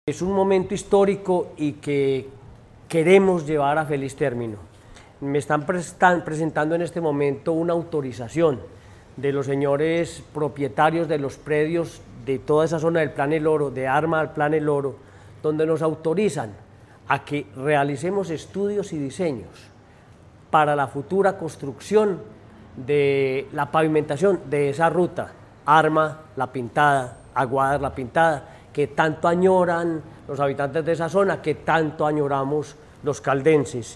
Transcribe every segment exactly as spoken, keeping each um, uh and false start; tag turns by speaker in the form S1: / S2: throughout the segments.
S1: Es un momento histórico y que queremos llevar a feliz término. Me están presentando en este momento una autorización de los señores propietarios de los predios de toda esa zona del Plan El Oro, de Arma al Plan El Oro, donde nos autorizan a que realicemos estudios y diseños para la futura construcción de la pavimentación de esa ruta, Arma, La Pintada, Aguadas, La Pintada, que tanto añoran los habitantes de esa zona, que tanto añoramos los caldenses.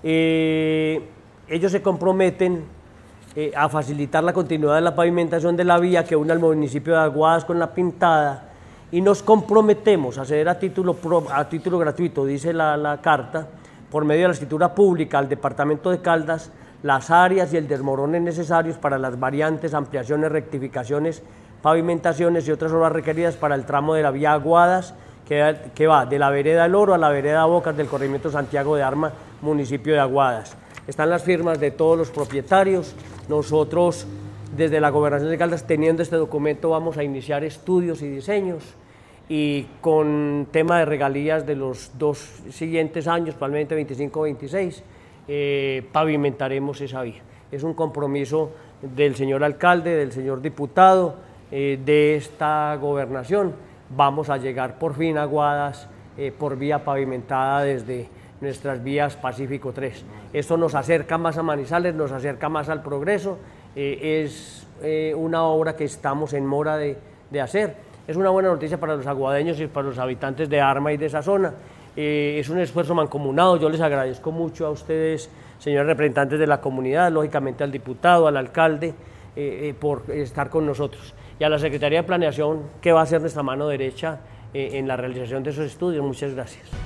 S1: Eh, ellos se comprometen eh, a facilitar la continuidad de la pavimentación de la vía que une al municipio de Aguadas con La Pintada, y nos comprometemos a ceder a título, pro, a título gratuito, dice la, la carta, por medio de la escritura pública al Departamento de Caldas, las áreas y el desmorone necesarios para las variantes, ampliaciones, rectificaciones, pavimentaciones y otras obras requeridas para el tramo de la vía Aguadas, que, que va de la vereda El Oro a la vereda Bocas del corregimiento Santiago de Arma, municipio de Aguadas. Están las firmas de todos los propietarios. Nosotros, desde la Gobernación de Caldas, teniendo este documento, vamos a iniciar estudios y diseños, y con tema de regalías de los dos siguientes años, probablemente veinticinco o veintiséis, eh, pavimentaremos esa vía. Es un compromiso del señor alcalde, del señor diputado, eh, de esta gobernación. Vamos a llegar por fin a Aguadas eh, por vía pavimentada desde nuestras vías Pacífico tres. Esto nos acerca más a Manizales, nos acerca más al progreso, eh, es eh, una obra que estamos en mora de, de hacer. Es una buena noticia para los aguadeños y para los habitantes de Arma y de esa zona. Eh, es un esfuerzo mancomunado. Yo les agradezco mucho a ustedes, señores representantes de la comunidad, lógicamente al diputado, al alcalde, eh, eh, por estar con nosotros, y a la Secretaría de Planeación, que va a ser nuestra mano derecha eh, en la realización de esos estudios. Muchas gracias.